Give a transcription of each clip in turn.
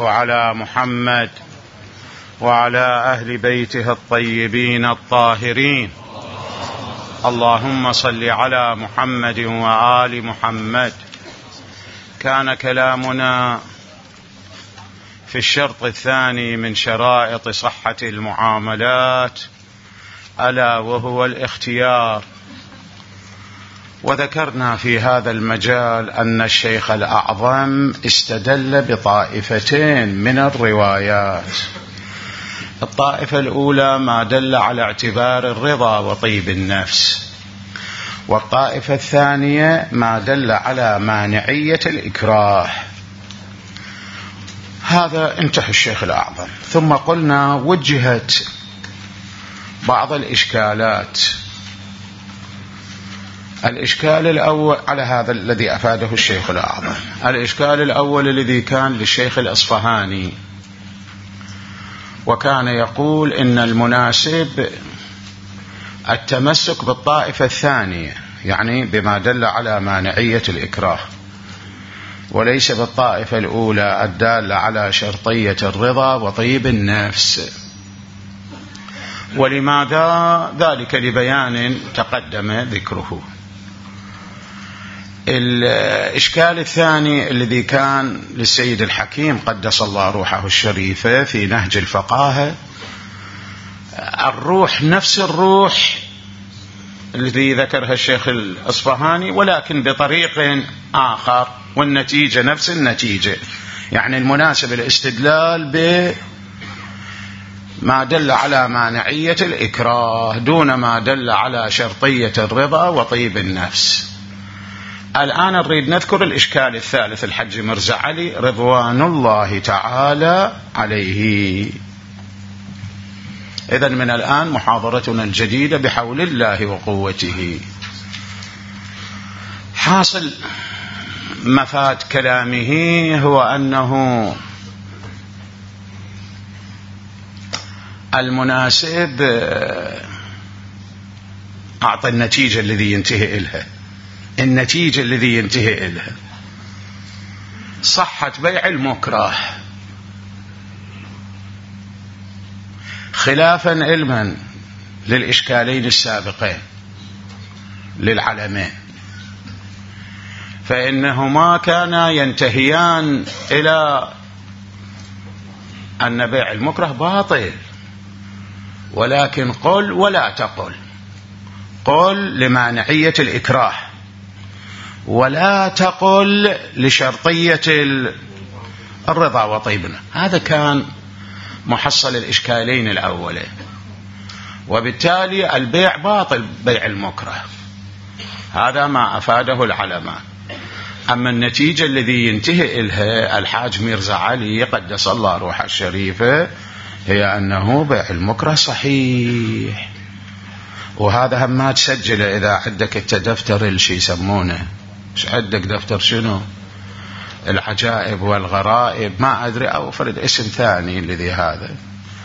على محمد وعلى أهل بيته الطيبين الطاهرين. اللهم صل على محمد وآل محمد. كان كلامنا في الشرط الثاني من شرائط صحة المعاملات، ألا وهو الاختيار. وذكرنا في هذا المجال أن الشيخ الأعظم استدل بطائفتين من الروايات. الطائفة الأولى ما دل على اعتبار الرضا وطيب النفس، والطائفة الثانية ما دل على مانعية الإكراه. هذا انتهى الشيخ الأعظم. ثم قلنا وجهت بعض الإشكالات. الإشكال الأول على هذا الذي أفاده الشيخ الأعظم. الإشكال الأول الذي كان للشيخ الأصفهاني، وكان يقول إن المناسب التمسك بالطائفة الثانية، يعني بما دل على مانعية الإكراه، وليس بالطائفة الأولى الدالة على شرطية الرضا وطيب النفس. ولماذا؟ ذلك لبيان تقدم ذكره. الإشكال الثاني الذي كان للسيد الحكيم قدس الله روحه الشريفة في نهج الفقاهة، الروح نفس الروح الذي ذكرها الشيخ الأصفهاني، ولكن بطريق آخر، والنتيجة نفس النتيجة. يعني المناسب الاستدلال بما دل على مانعية الإكراه دون ما دل على شرطية الرضا وطيب النفس. الآن نريد نذكر الإشكال الثالث الحج مرزا علي رضوان الله تعالى عليه. إذن من الآن محاضرتنا الجديدة بحول الله وقوته. حاصل مفاد كلامه هو أنه المناسب أعطى النتيجة الذي ينتهي إلها. النتيجة الذي ينتهي إلها صحة بيع المكره، خلافا علما للإشكالين السابقين للعلمين، فإنهما كانا ينتهيان إلى أن بيع المكره باطل، ولكن قل ولا تقل. قل لمانعية الإكراه، ولا تقل لشرطية الرضا وطيبنا. هذا كان محصل الإشكالين الأولين، وبالتالي البيع باطل بيع المكره. هذا ما أفاده العلماء. أما النتيجة الذي ينتهي إلها الحاج مرزا علي قدس الله روحه الشريفة هي أنه بيع المكره صحيح. وهذا هم ما تسجله إذا عندك الدفتر الشي يسمونه، مش عندك دفتر شنو العجائب والغرائب، ما أدري، أو فرد اسم ثاني الذي هذا.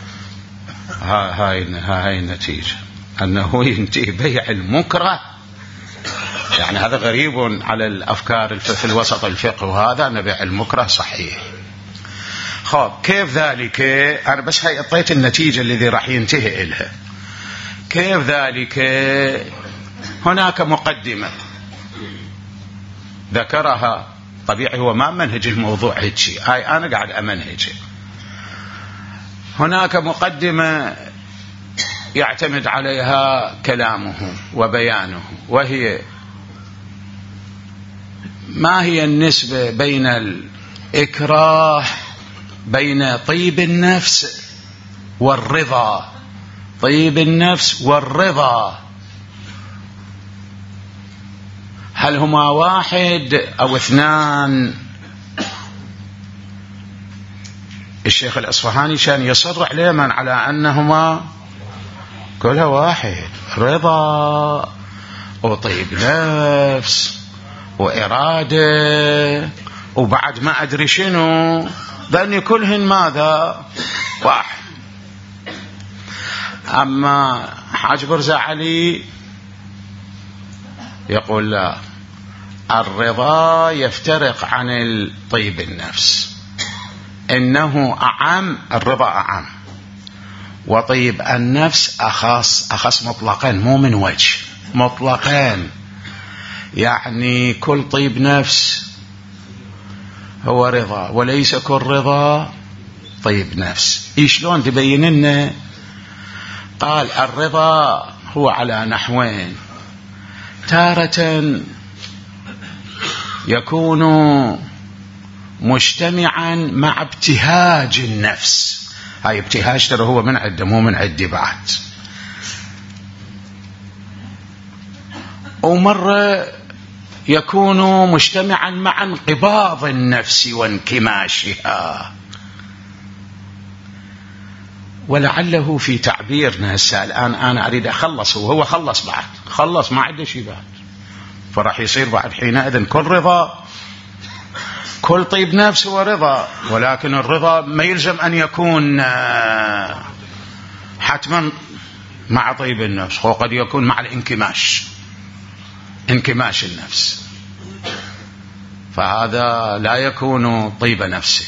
هاي النتيجة أنه ينتهي بيع المكره. يعني هذا غريب على الأفكار في الوسط الفقه، وهذا أن بيع المكره صحيح. خب كيف ذلك؟ أنا بس هاي أعطيت النتيجة الذي راح ينتهي إلها. كيف ذلك؟ هناك مقدمة ذكرها، طبيعي هو ما منهج الموضوع هيك، هاي أنا قاعد أمنهج. هناك مقدمة يعتمد عليها كلامه وبيانه، وهي ما هي النسبة بين الإكراه بين طيب النفس والرضا. طيب النفس والرضا هل هما واحد أو اثنان؟ الشيخ الأصفهاني كان يصر عليهم على أنهما كلها واحد، رضا وطيب نفس وإرادة وبعد ما أدري شنو، بأن كلهن ماذا؟ واحد. أما حاج مرزا علي يقول لا، الرضا يفترق عن الطيب النفس. إنه أعم، الرضا أعم، وطيب النفس أخص مطلقا، مو من وجه، مطلقا. يعني كل طيب نفس هو رضا، وليس كل رضا طيب نفس. شلون تبين لنا؟ قال الرضا هو على نحوين: تارة يكون مجتمعا مع ابتهاج النفس، هاي ابتهاج ترى هو من عده مو من عدي بعد، ومرة يكون مجتمعا مع انقباض النفس وانكماشها. ولعله في تعبيرنا هسه الآن أنا أريد أخلص، وهو خلص بعد، خلص ما عنده شيء بعد، فراح يصير بعد حينئذ كل رضا، كل طيب نفس هو رضا، ولكن الرضا ما يلزم أن يكون حتما مع طيب النفس، هو قد يكون مع الانكماش، انكماش النفس، فهذا لا يكون طيب نفسه.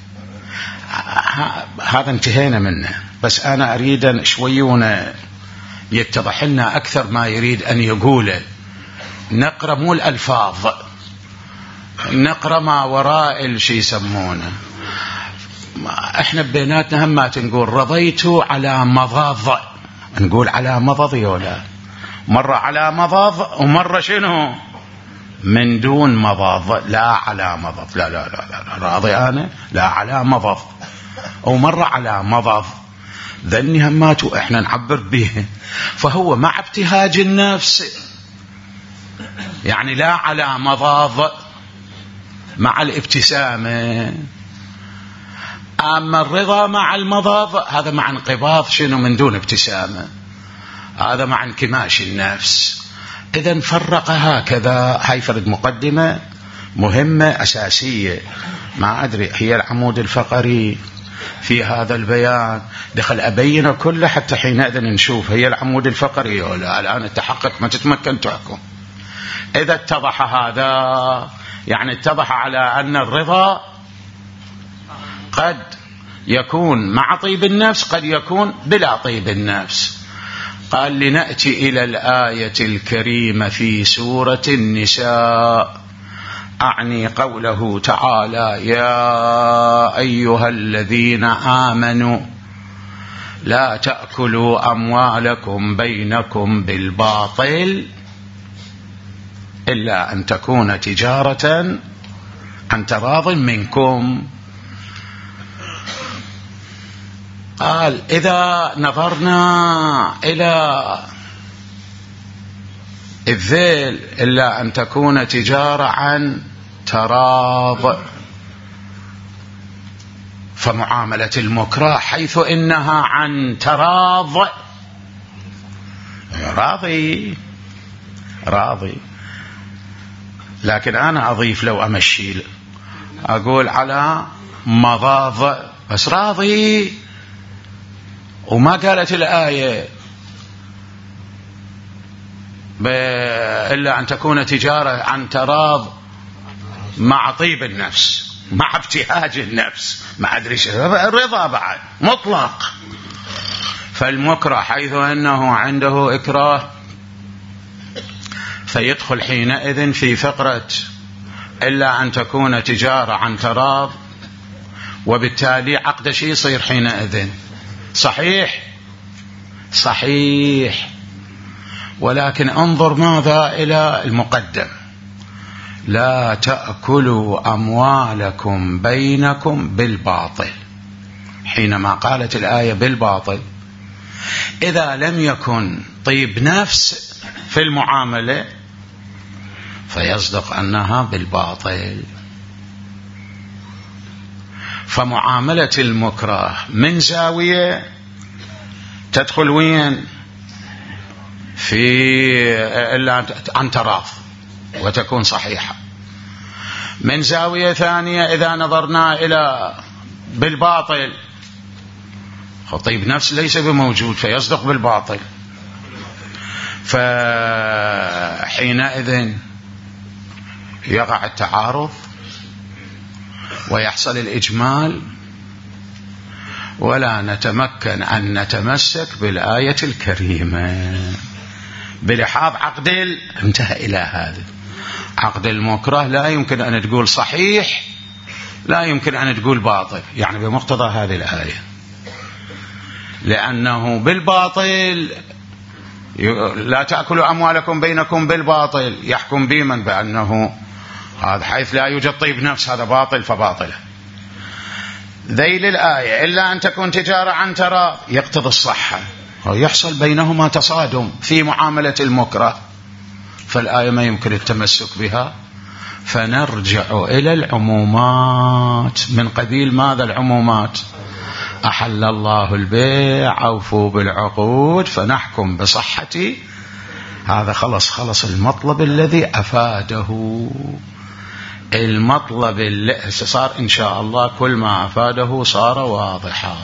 هذا انتهينا منه، بس أنا أريد شويون يتضح لنا أكثر ما يريد أن يقوله. نقرأ مو الألفاظ، نقرأ ما وراء الشي يسمونه. احنا بيناتنا هم نقول رضيت على مضض، نقول على مضض ولا مرة على مضض، ومرة شنو من دون مضض، لا على مضض، لا لا لا لا راضي أنا، لا على مضض، أو مرة على مضض، ذني هماتوا احنا نعبر به. فهو مع ابتهاج النفس، يعني لا على مضض، مع الابتسامة. أما الرضا مع المضض هذا مع انقباض شنو من دون ابتسامة، هذا مع انكماش النفس. إذن فرق هكذا. هاي فرد مقدمة مهمة أساسية، ما أدري هي العمود الفقري في هذا البيان، دخل أبينه كله حتى حينئذ نشوف هي العمود الفقري ولا. الآن التحقق ما تتمكن تحكم. إذا اتضح هذا، يعني اتضح على أن الرضا قد يكون مع طيب النفس، قد يكون بلا طيب النفس. قال لنأتي إلى الآية الكريمة في سورة النساء، أعني قوله تعالى: يا أيها الذين آمنوا لا تأكلوا أموالكم بينكم بالباطل إلا أن تكون تجارة عن تراض منكم. قال إذا نظرنا إلى الذيل إلا أن تكون تجارة عن تراض، فمعاملة المكره حيث إنها عن تراض، راضي، لكن أنا أضيف لو أمشي أقول على مضاض بس راضي، وما قالت الآية إلا أن تكون تجارة عن تراض مع طيب النفس، مع ابتهاج النفس، ما أدري الرضا بعد مطلق. فالمكره حيث أنه عنده إكراه فيدخل حينئذ في فقرة إلا أن تكون تجارة عن تراض، وبالتالي عقد شيء يصير حينئذ صحيح. ولكن انظر ماذا إلى المقدم: لا تأكلوا أموالكم بينكم بالباطل. حينما قالت الآية بالباطل، إذا لم يكن طيب نفس في المعاملة فيصدق أنها بالباطل. فمعاملة المكره من زاوية تدخل وين؟ في إلا عن تراض وتكون صحيحة. من زاوية ثانية إذا نظرنا إلى بالباطل، طيب نفس ليس بموجود فيصدق بالباطل، فحينئذ يقع التعارض ويحصل الإجمال ولا نتمكن أن نتمسك بالآية الكريمة بلحاظ انتهى إلى هذا. عقد المكره لا يمكن أن تقول صحيح، لا يمكن أن تقول باطل، يعني بمقتضى هذه الآية، لأنه بالباطل لا تأكلوا أموالكم بينكم بالباطل، يحكم بمن بأنه هذا حيث لا يوجد طيب نفس، هذا باطل فباطل. ذيل الآية إلا أن تكون تجارة عن تراض يقتضي الصحة، ويحصل بينهما تصادم في معاملة المكره، فالآية ما يمكن التمسك بها، فنرجع إلى العمومات. من قبيل ماذا العمومات؟ أحل الله البيع أوفوا بالعقود، فنحكم بصحة هذا. خلص المطلب الذي أفاده، المطلب اللي صار إن شاء الله كل ما أفاده صار واضحا.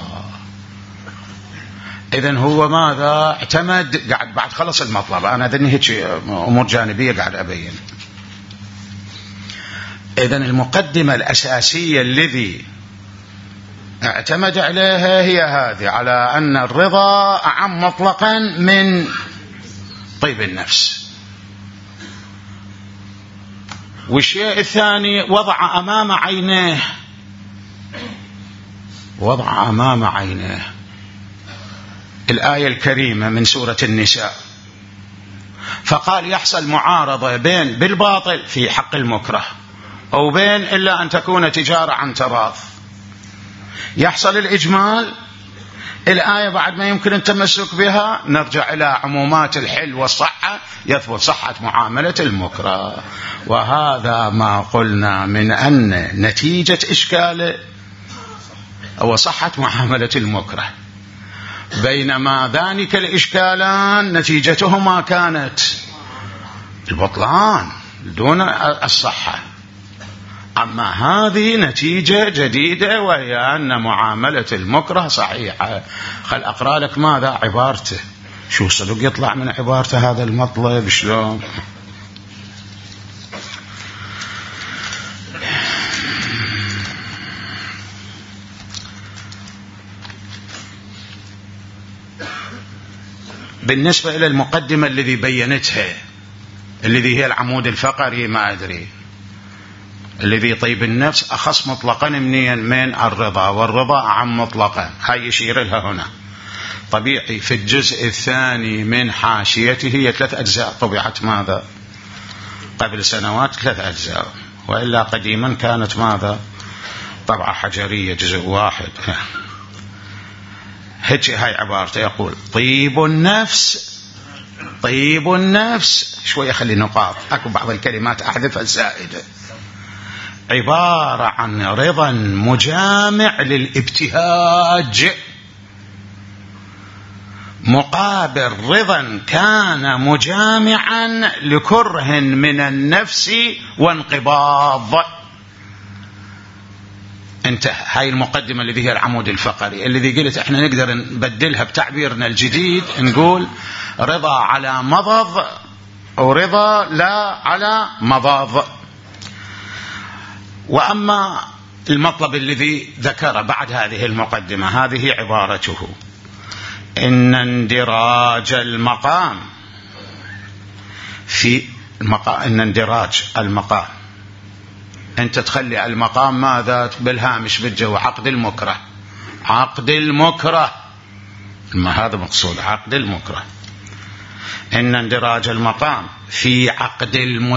إذن هو ماذا اعتمد؟ قاعد بعد خلص المطلب، أنا ذني هيك أمور جانبية قاعد أبين. إذن المقدمة الأساسية الذي اعتمد عليها هي هذه، على أن الرضا أعم مطلقا من طيب النفس. والشيء الثاني وضع أمام عينيه الآية الكريمة من سورة النساء، فقال يحصل معارضة بين بالباطل في حق المكره أو بين إلا أن تكون تجارة عن تراض، يحصل الإجمال. الآية بعد ما يمكن التمسك بها نرجع إلى عمومات الحل والصحة، يثبت صحة معاملة المكره. وهذا ما قلنا من أن نتيجة إشكاله هو صحة معاملة المكره، بينما ذلك الإشكالان نتيجتهما كانت البطلان دون الصحة. أما هذه نتيجة جديدة، وهي أن معاملة المكره صحيحة. خل أقرأ لك ماذا عبارته، شو صدق يطلع من عبارته هذا المطلب شلون. بالنسبة إلى المقدمة الذي بينتها، الذي هي العمود الفقري، ما أدري الذي طيب النفس أخص مطلقا من الرضا، والرضا أعم مطلقا، هاي يشير لها هنا. طبيعي في الجزء الثاني من حاشيته هي 3 أجزاء، طبعت ماذا قبل سنوات 3 أجزاء، وإلا قديما كانت ماذا طبعة حجرية جزء واحد. هاي عبارته، يقول طيب النفس شوية خلي نقاط، أكو بعض الكلمات أحذفها الزائدة، عبارة عن رضا مجامع للابتهاج، مقابل رضا كان مجامعا لكره من النفس وانقباض. انتهى. هاي المقدمة الذي هي العمود الفقري، الذي قلت احنا نقدر نبدلها بتعبيرنا الجديد، نقول رضا على مضض أو رضا لا على مضاض. وأما المطلب الذي ذكر بعد هذه المقدمة، هذه عبارته: إن اندراج المقام في إن اندراج المقام، أنت تخلي المقام ماذا بالهامش بالجو، عقد المكره، ما هذا مقصود عقد المكره. إن اندراج المقام في عقد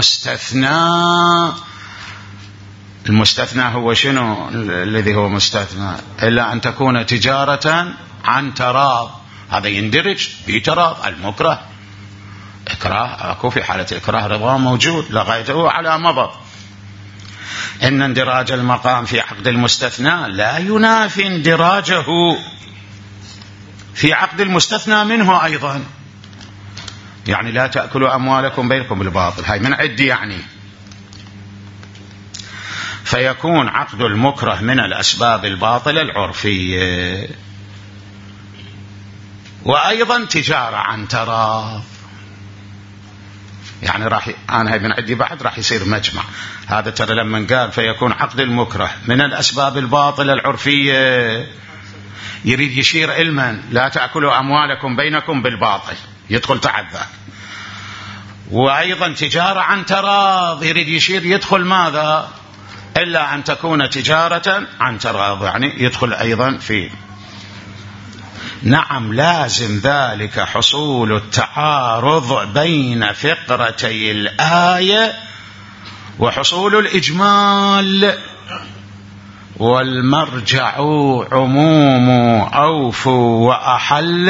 المستثنى هو شنو الذي هو مستثنى؟ إلا أن تكون تجارة عن تراض، هذا يندرج في تراض. المكره إكراه، أكو في حالة إكراه رضا موجود لغايته على مضض. إن اندراج المقام في عقد المستثنى لا ينافي اندراجه في عقد المستثنى منه أيضا، يعني لا تأكلوا أموالكم بينكم بالباطل، هاي من عدي يعني. فيكون عقد المكره من الأسباب الباطلة العرفية، وأيضا تجارة عن تراض، يعني أنا هاي من عندي بعد راح يصير مجمع. هذا ترى لما قال فيكون عقد المكره من الأسباب الباطلة العرفية، يريد يشير علما لا تأكلوا أموالكم بينكم بالباطل، يدخل تحت ذاك. وأيضا تجارة عن تراض يريد يشير، يدخل ماذا؟ إلا أن تكون تجارة عن تراض، يعني يدخل أيضا في. نعم، لازم ذلك حصول التعارض بين فقرتي الآية وحصول الإجمال. والمرجع عموم أوفوا وأحل،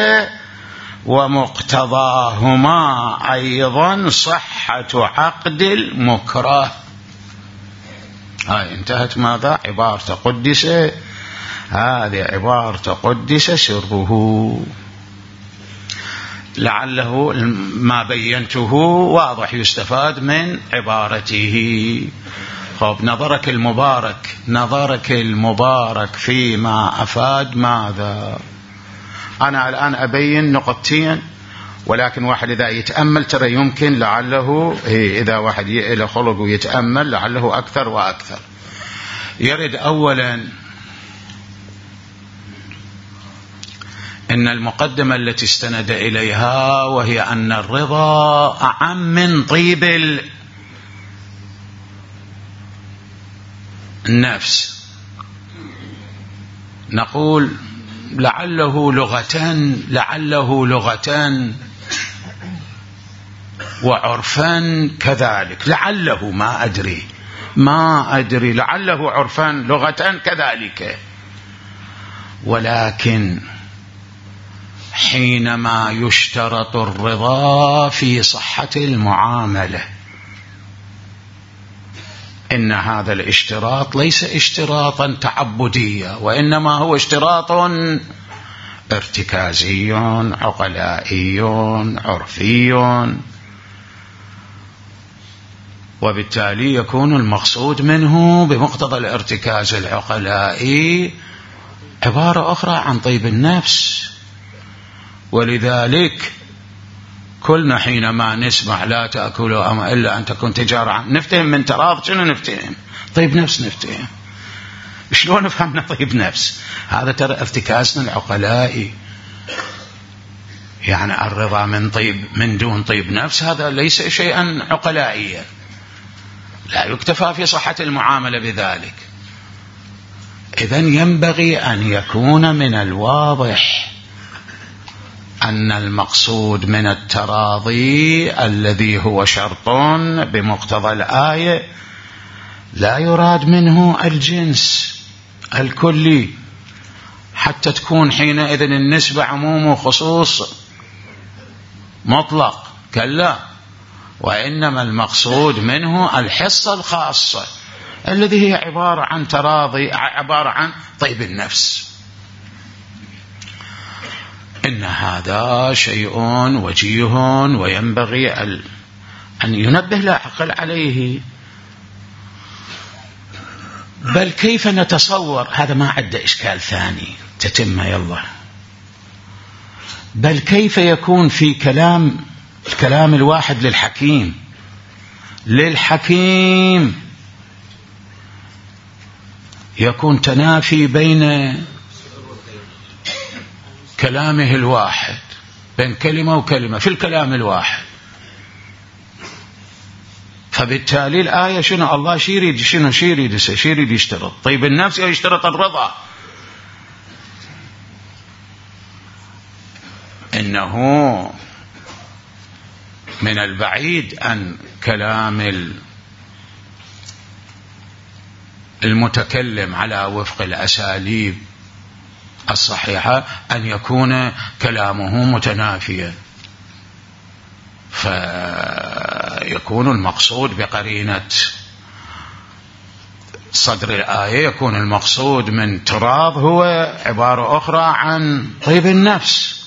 ومقتضاهما أيضا صحة عقد المكره. هاي انتهت ماذا؟ عبارة قدس، هذه عبارة قدس سره. لعله ما بينته واضح يستفاد من عبارته. خب، نظرك المبارك فيما أفاد ماذا؟ أنا الآن أبين نقطتين، ولكن واحد إذا يتأمل ترى يمكن لعله إذا واحد إلى خلق ويتأمل لعله أكثر وأكثر. يرد أولا إن المقدمة التي استند إليها وهي أن الرضا أعم من طيب النفس. نقول لعله لغة وعرفا كذلك، لعله ما أدري لعله عرفا لغة كذلك. ولكن حينما يشترط الرضا في صحة المعاملة، إن هذا الاشتراط ليس اشتراطا تعبديا، وإنما هو اشتراط ارتكازي عقلائي عرفي، وبالتالي يكون المقصود منه بمقتضى الارتكاز العقلائي عبارة أخرى عن طيب النفس. ولذلك كلنا حينما نسمع لا تأكلوا إلا أن تكون تجارة نفتهم من تراض. شنو نفتهم؟ طيب نفس نفتهم. شلون نفهمنا طيب نفس؟ هذا ترى ارتكازنا العقلائي. يعني الرضا من دون طيب نفس هذا ليس شيئا عقلائيا، لا يكتفى في صحة المعاملة بذلك. إذن ينبغي أن يكون من الواضح أن المقصود من التراضي الذي هو شرط بمقتضى الآية لا يراد منه الجنس الكلي، حتى تكون حينئذ النسبة عموم وخصوص مطلق، كلا، وإنما المقصود منه الحصة الخاصة الذي هي عبارة عن تراضي، عبارة عن طيب النفس. إن هذا شيء وجيه وينبغي أن ينبه العقل عليه. بل كيف نتصور هذا؟ ما عد إشكال ثاني تتم يلا. بل كيف يكون في الكلام الواحد للحكيم يكون تنافي بين كلامه الواحد، بين كلمة وكلمة في الكلام الواحد. فبالتالي الآية شنو الله شيريد يشترط طيب النفس أو يشترط الرضا. إنه من البعيد أن كلام المتكلم على وفق الأساليب الصحيحة أن يكون كلامه متنافيا، فيكون المقصود بقرينة صدر الآية، يكون المقصود من تراض هو عبارة أخرى عن طيب النفس،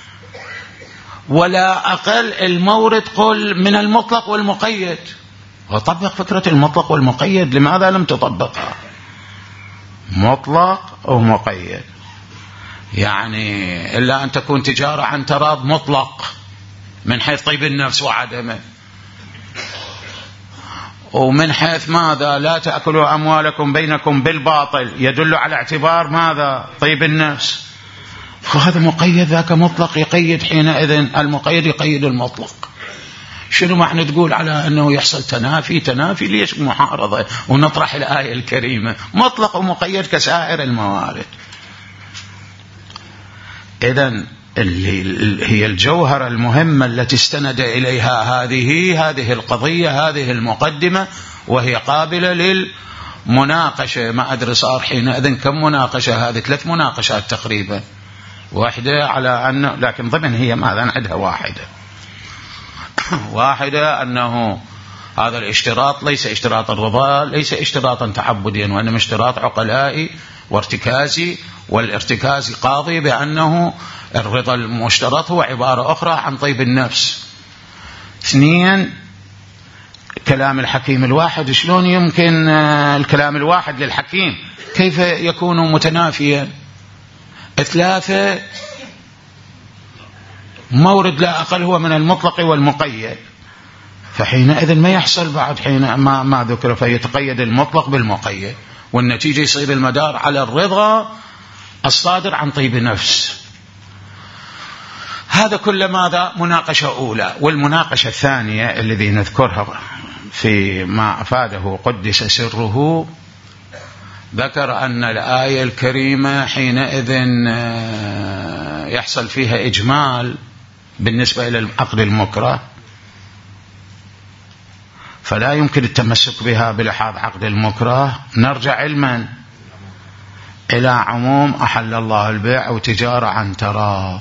ولا أقل المورد قل من المطلق والمقيد. وطبق فكرة المطلق والمقيد، لماذا لم تطبقها؟ مطلق ومقيد، يعني إلا أن تكون تجارة عن تراض مطلق من حيث طيب النفس وعدمه، ومن حيث ماذا لا تأكلوا أموالكم بينكم بالباطل يدل على اعتبار ماذا طيب النفس. فهذا مقيد ذاك مطلق، يقيد حينئذ المقيد يقيد المطلق. شنو معنى تقول على أنه يحصل تنافي ليش محارضة ونطرح الآية الكريمة مطلق ومقيد كسائر الموارد. إذن هي الجوهرة المهمة التي استند إليها هذه القضية، هذه المقدمة، وهي قابلة للمناقشة. ما أدري صار حينئذ كم مناقشة، هذه 3 مناقشات تقريبا، واحدة على أنه، لكن ضمن هي ماذا نعدها واحدة أنه هذا الاشتراط ليس اشتراط الرضا، ليس اشتراطا تعبديا، وإنما اشتراط عقلائي وارتكازي، والارتكازي قاضي بأنه الرضا المشترط هو عبارة أخرى عن طيب النفس. 2 كلام الحكيم الواحد، شلون يمكن الكلام الواحد للحكيم كيف يكون متنافيا؟ 3 مورد لا أقل هو من المطلق والمقيد، فحينئذ ما يحصل بعد حين ما ذكر، فيتقيد المطلق بالمقيد، والنتيجة يصير المدار على الرضا الصادر عن طيب نفس. هذا كل ماذا مناقشة أولى. والمناقشة الثانية الذي نذكرها في ما أفاده قدس سره، ذكر أن الآية الكريمة حينئذ يحصل فيها إجمال بالنسبة إلى العقد المكره، فلا يمكن التمسك بها بلحاظ عقد المكره. نرجع علما إلى عموم أحل الله البيع وتجارة عن تراض،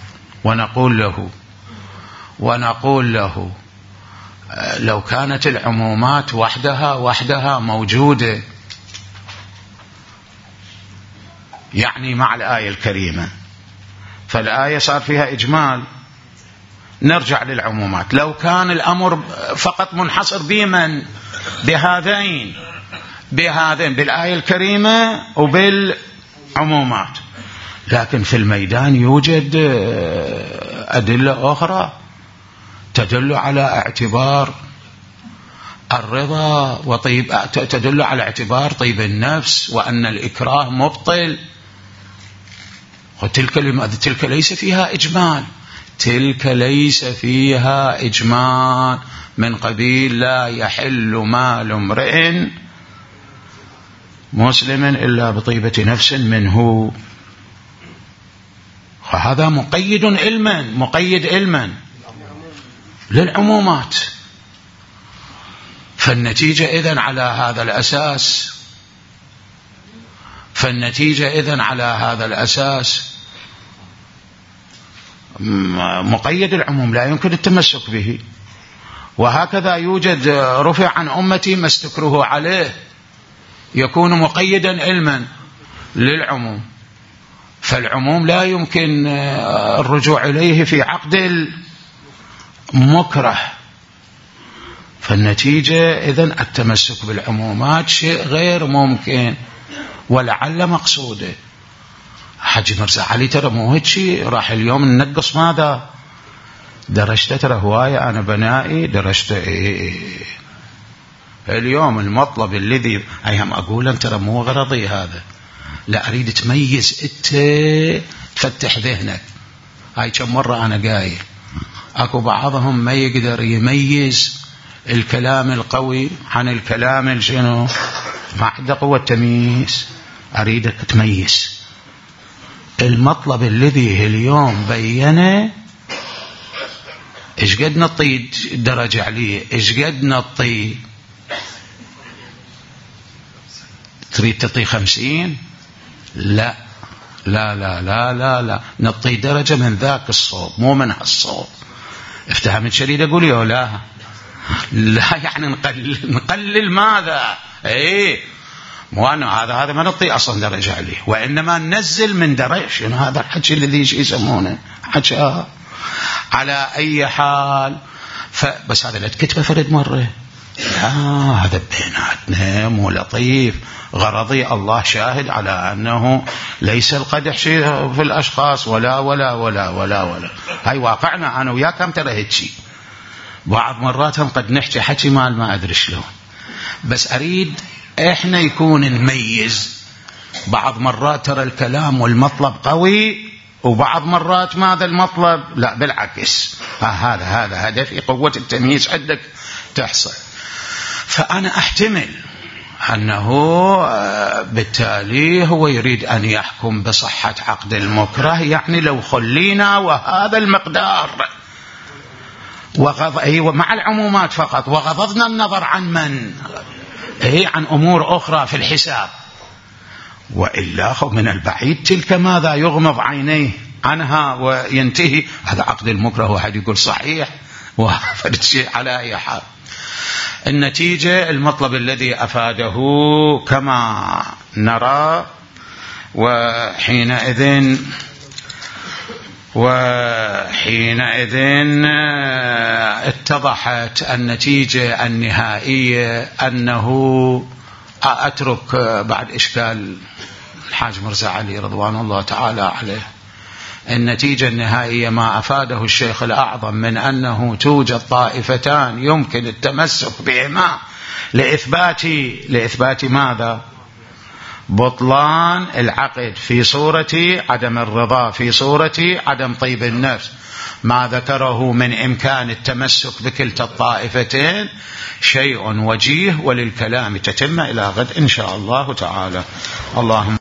ونقول له لو كانت العمومات وحدها موجودة يعني مع الآية الكريمة، فالآية صار فيها إجمال، نرجع للعمومات. لو كان الأمر فقط منحصر بهذين بالآية الكريمة وبالعمومات، لكن في الميدان يوجد أدلة أخرى تدل على اعتبار الرضا وطيب، تدل على اعتبار طيب النفس، وأن الإكراه مبطل. تلك ليس فيها إجمال، تلك ليس فيها إجمال من قبيل لا يحل مال امرئ مسلم إلا بطيبة نفس منه. فهذا مقيد علما للعمومات. فالنتيجة إذن على هذا الأساس مقيد العموم لا يمكن التمسك به. وهكذا يوجد رفع عن أمتي ما استكره عليه، يكون مقيدا علما للعموم، فالعموم لا يمكن الرجوع إليه في عقد المكره. فالنتيجة إذن التمسك بالعمومات شيء غير ممكن، ولعل مقصوده. حاج مرزا علي ترى مو هيك شيء، راح اليوم ننقص ماذا درجته، ترى هواية أنا بنائي درجته اليوم المطلب الذي أيهم أقول ترى مو غرضي هذا، لا أريد تميز تفتح ذهنك. هاي كم مرة أنا قايل أكو بعضهم ما يقدر يميز الكلام القوي عن الكلام الشنو، ما عنده قوة تمييز. أريدك تميز المطلب الذي اليوم بينه، إيش قد نطي درجة عليه، إيش قد نطي، تريد تطي 50؟ لا لا لا لا لا لا، نطي درجة من ذاك الصوب مو من هالصوب. افتهم الشريد أقول يا لا يعني نقلل ماذا مو أنا هذا ما نطي أصلا درجة عليه، وإنما ننزل من درجة. شنو هذا الحكي الذي يسمونه حكي على أي حال. بس هذا لا تكتبه فرد مرة، لا هذا بيناتنا مو لطيف. غرضي الله شاهد على أنه ليس القدح شيء في الأشخاص ولا ولا ولا ولا ولا. هاي واقعنا أنا وياكم ترى هيك شيء. بعض مراتهم قد نحكي حكي ما أدري شلون، بس أريد إحنا يكون نميز. بعض مرات ترى الكلام والمطلب قوي، وبعض مرات ماذا المطلب لا بالعكس، هذا هدفي، قوة التمييز عندك تحصل. فأنا أحتمل أنه بالتالي هو يريد أن يحكم بصحة عقد المكره، يعني لو خلينا وهذا المقدار مع العمومات فقط، وغضضنا النظر عن عن أمور أخرى في الحساب، وإلا من البعيد تلك ماذا يغمض عينيه عنها وينتهي. هذا عقد المكره، واحد يقول صحيح وفرد شيء على أي حال. النتيجة المطلب الذي أفاده كما نرى، وحينئذ اتضحت النتيجة النهائية أنه أترك بعد إشكال الحاج مرزا علي رضوان الله تعالى عليه. النتيجة النهائية ما أفاده الشيخ الأعظم من أنه توجد طائفتان يمكن التمسك بهما لإثبات ماذا؟ بطلان العقد في صورة عدم الرضا، في صورة عدم طيب النفس. ما ذكره من إمكان التمسك بكلتا الطائفتين شيء وجيه، وللكلام تتم إلى غد إن شاء الله تعالى. اللهم